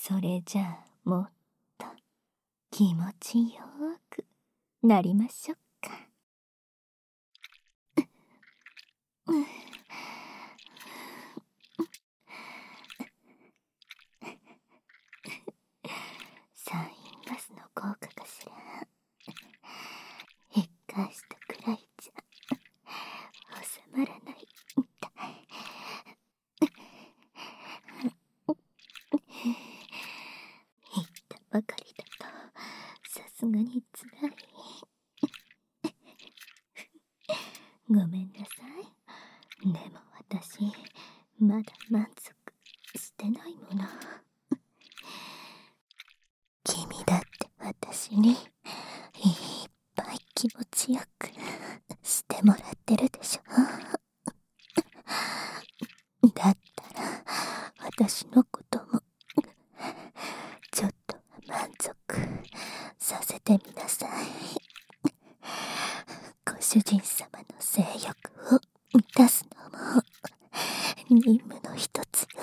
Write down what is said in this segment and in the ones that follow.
それじゃあもっと気持ちよくなりましょうか。サインガスの効果かしら。一回したくらいじゃ収まらないんだ。言ったばかりだとさすがにつらい。ごめんなさい。でも私まだ満足してないもの。君だって私にいっぱい気持ちよくしてもらってるでしょ。だったら私のこともちょっと満足させてみなさい。ご主人様の性欲を満たすのも任務の一つよ。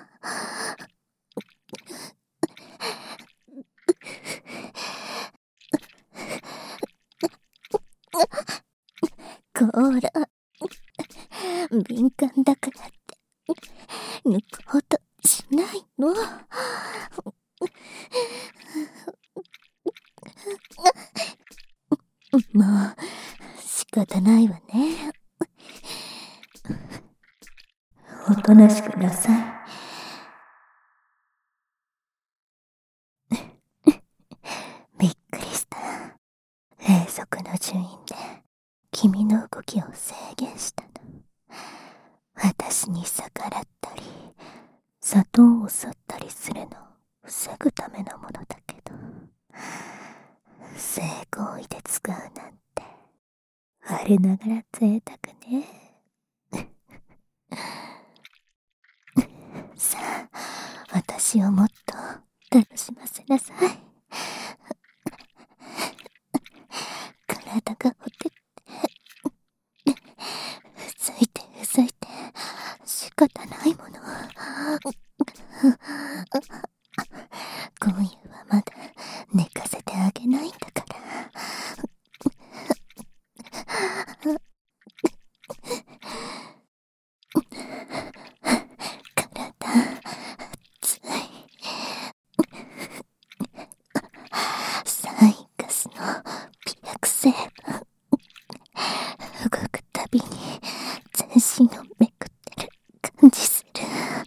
こら、敏感だからって抜くほどしないの。もう仕方ないわね。おとなしくなさい。びっくりした。霊族の順位で君の動きを制限したの。私に逆らったり砂糖を吸ったりするのを防ぐためのものだけど、性行為で使うなんて我ながら贅沢ね。さあ、私をもっと楽しませなさい。体がほてってうずいてうずいて仕方ないもの。今夜はまだ寝かせてあげないんだから。熱い。サイガスの美薬成分動くたびに全身をめくってる感じする。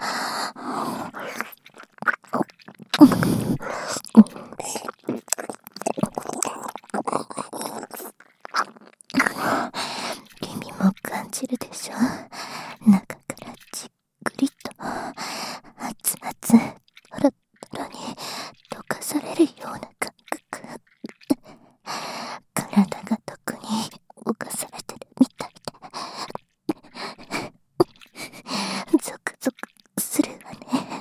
君も感じるでしょ。中からじっくりと熱々トロトロに溶かされるような感覚。体が特に動かされてるみたいでゾクゾクするわね。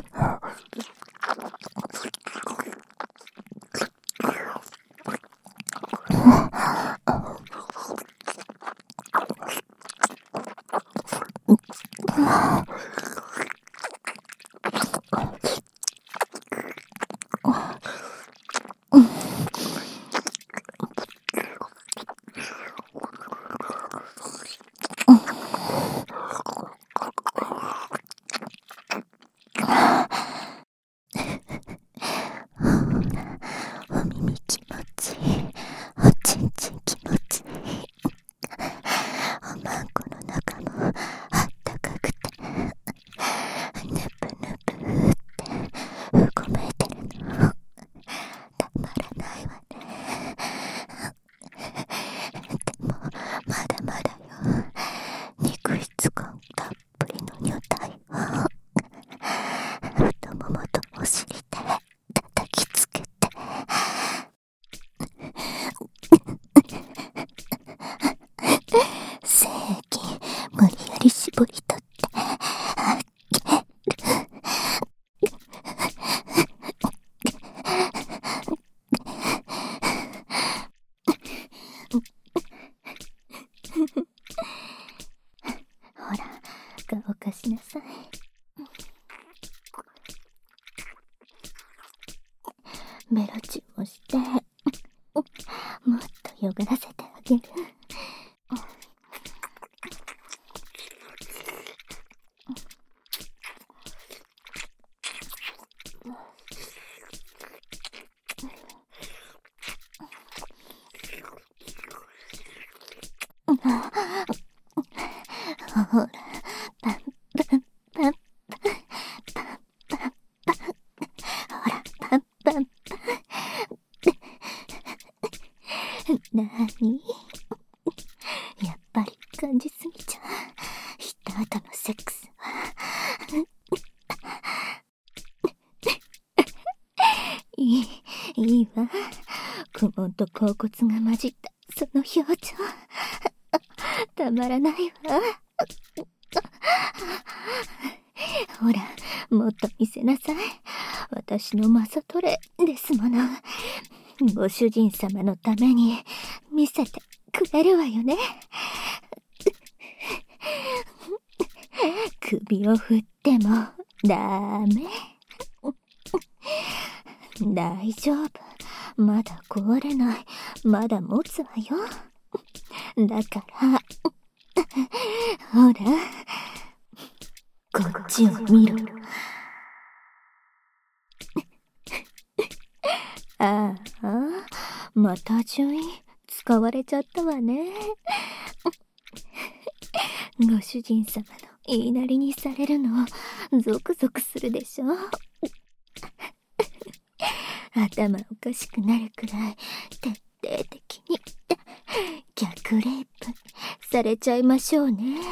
お耳気持ちいい。おちんちん気持ちいい。おまんこの中もあったかくてぬぷぬぷってうごめいてるのたまらないわね。でもまだまだよ。肉質感たっぷりの女体を太ももとお尻で叩きつけて精液無理やり絞り取ってあげる。ほら顔貸しなさい。 ベロチューもしてもっとよがらせてあげる。ほら、パンパンパンパンパンパンパン、ほら、パンパンパン。なーに、やっぱり感じすぎちゃう。した後のセックスはいいわ。苦悶と恍惚が混じったその表情、たまらないわ。ほら、もっと見せなさい。私のマサトレですもの。ご主人様のために見せてくれるわよね。首を振ってもダメ。大丈夫。まだ壊れない。まだ持つわよ。だから、ほら、こっちを見ろ。ああ、また順位使われちゃったわね。ご主人様の言いなりにされるのゾクゾクするでしょ。頭おかしくなるくらい徹底的に逆レイプされちゃいましょうね。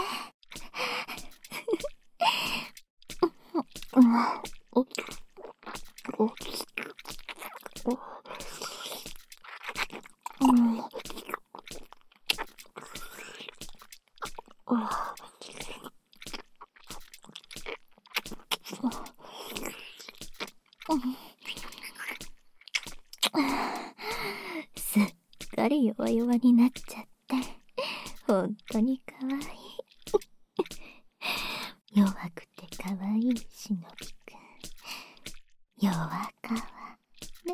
すっかり弱々になっちゃって本当にかわいい。弱くてかわいいしのびくん、弱かわね。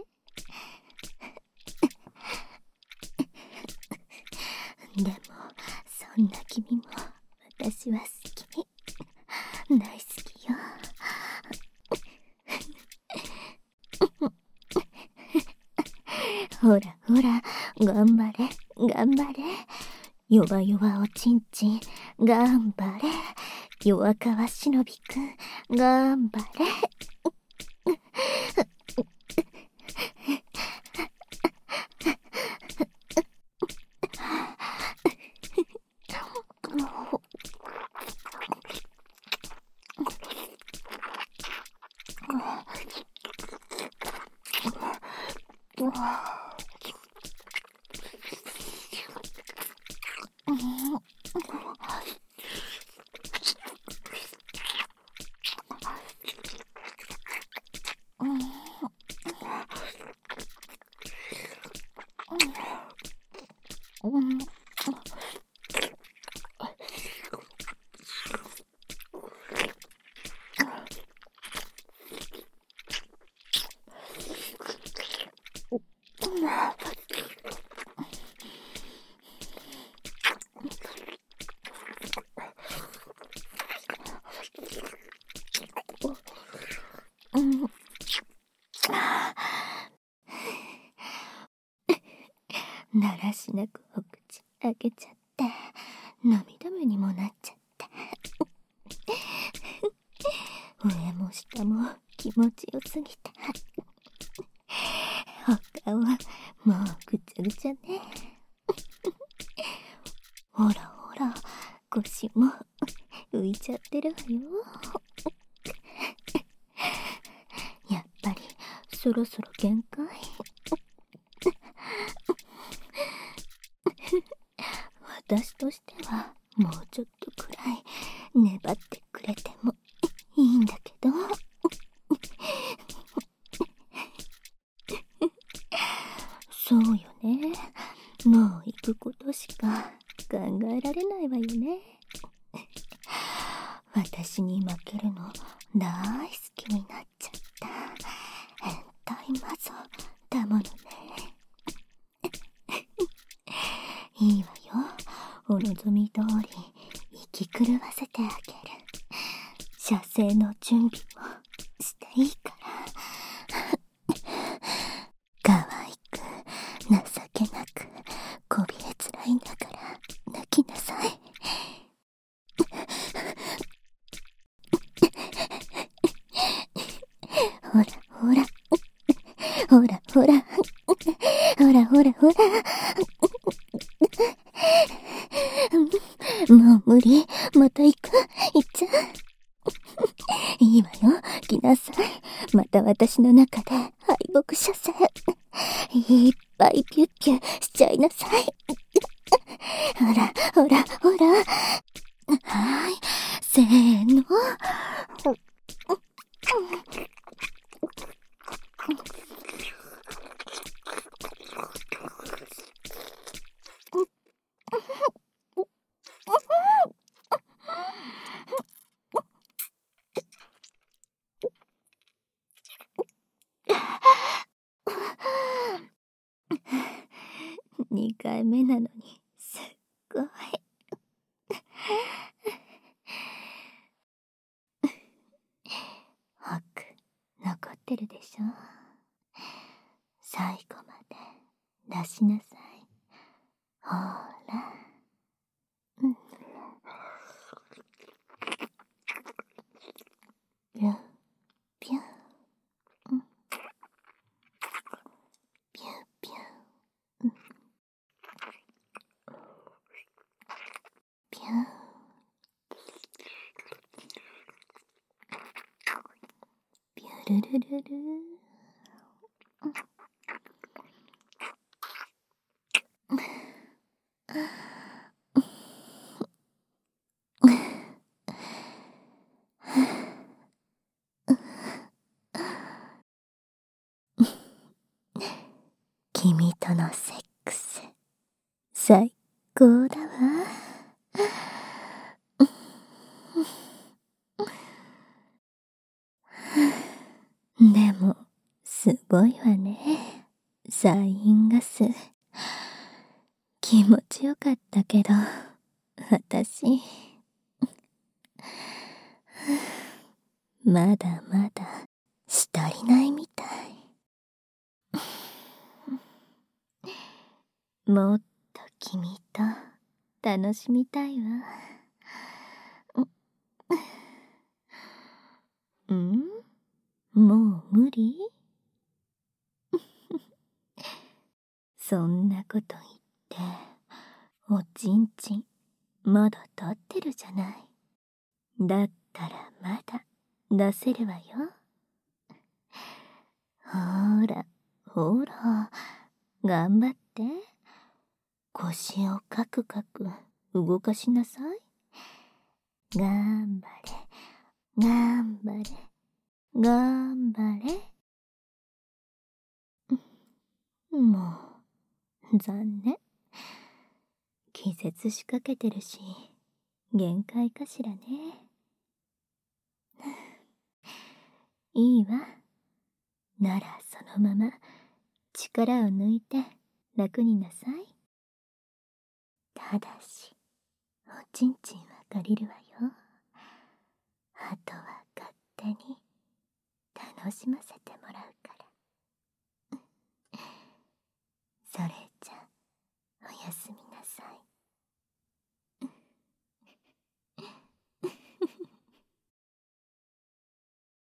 でもそんな君も私は好き、大好きよ。ほらほら、頑張れ頑張れ、弱々おちんちん頑張れ、弱川しのびくん頑張れ。だらしなくお口開けちゃって涙目にもなっちゃって、上も下も気持ちよすぎてお顔はもうぐちゃぐちゃね。ほらほら、腰も浮いちゃってるわよ。やっぱりそろそろ限界。私としてはもうちょっとくらい粘ってくれてもいいんだけど。そうよね。もう行くことしか考えられないわよね。私に負けるの大好きになっちゃった変態マゾたものね。いいわよ。お望み通り生き狂わせてあげる。射精の準備もしていいから。可愛く情けなくこびえつらいながら泣きなさい。ほらほらほらほらほらほらほら。もう無理。また行く。行っちゃう。いいわよ。来なさい。また私の中で敗北射精。いっぱいピュッピュしちゃいなさい。ほらほらほら。はい。せーの。2回目なのにすっごい。ホック残ってるでしょ。最後まで出しなさい。ほら。ピュンピュンピュンピュンピュン。ピュルルルル。君とのセックス最高だわ。でもすごいわね、サインガス。気持ちよかったけど私まだまだし足りないみたい。もっと君と楽しみたいわ。もう無理？そんなこと言っておちんちんまだ立ってるじゃない。だったらまだ出せるわよ。ほらほら頑張って。腰をカクカク動かしなさい。頑張れ頑張れ頑張れ。もう残念。気絶しかけてるし限界かしらね。いいわ。ならそのまま力を抜いて楽になさい。ただしおちんちんは借りるわよ。あとは勝手に楽しませてもらうから。それ